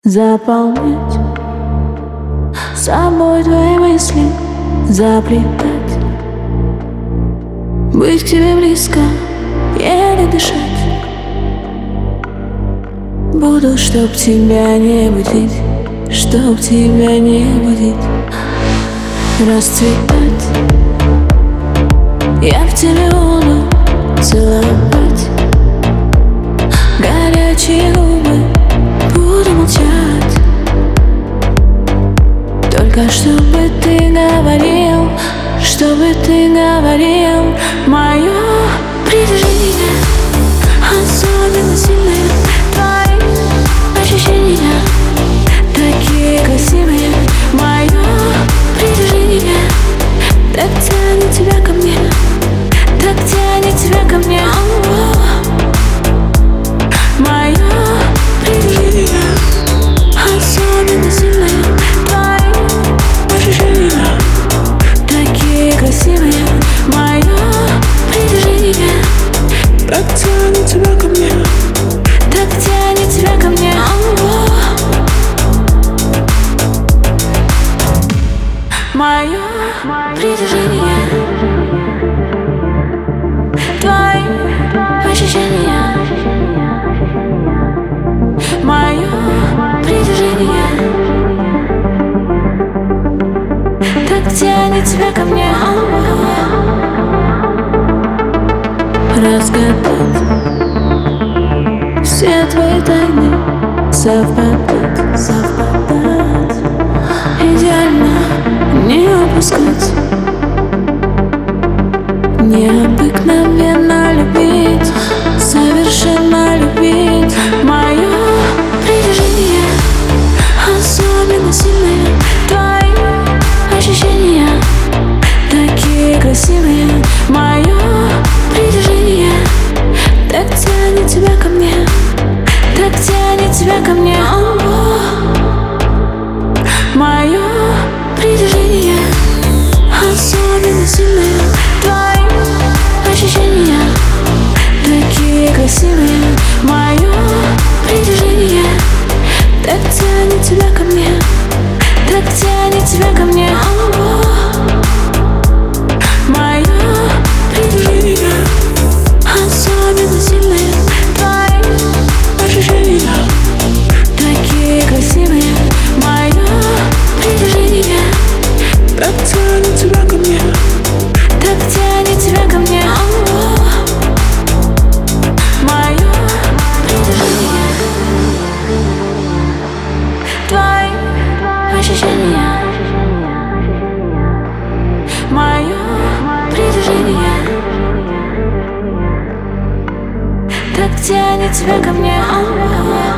Заполнять собой твои мысли, заплетать, быть к тебе близко, еле дышать. Буду, чтоб тебя не будить, чтоб тебя не будить, расцветать. Я в тебе буду целовать горячие губы, буду молчать. Только чтобы ты говорил, чтобы ты говорил. Мое притяжение особенно сильное, твои ощущения такие красивые. Мое притяжение так тянет тебя ко мне, так тянет тебя ко мне. Мое притяжение особенно сильное, твои ощущения такие красивые. Мое притяжение так тянет тебя ко мне, так тянет тебя ко мне. Мое притяжение, твои ощущения. Мое притяжение так тянет тебя ко мне. Разгадать все твои тайны, совпадать, совпадать, идеально не упускать, необыкновенно любить, совершенно любить. Мое притяжение особенно сильное, твои ощущения такие красивые. Мое притяжение так тянет тебя ко мне, так тянет тебя ко мне. Мое притяжение особенно сильное, твои ощущения такие красивые. Мое притяжение так тянет тебя ко мне, так тянет тебя ко мне. Мое притяжение особенно сильное, твои ощущения такие красивые. Мое притяжение так тянет тебя ко мне, так тянет тебя ко мне. Мое притяжение, твои ощущения. Мое притяжение так тянет тебя ко мне.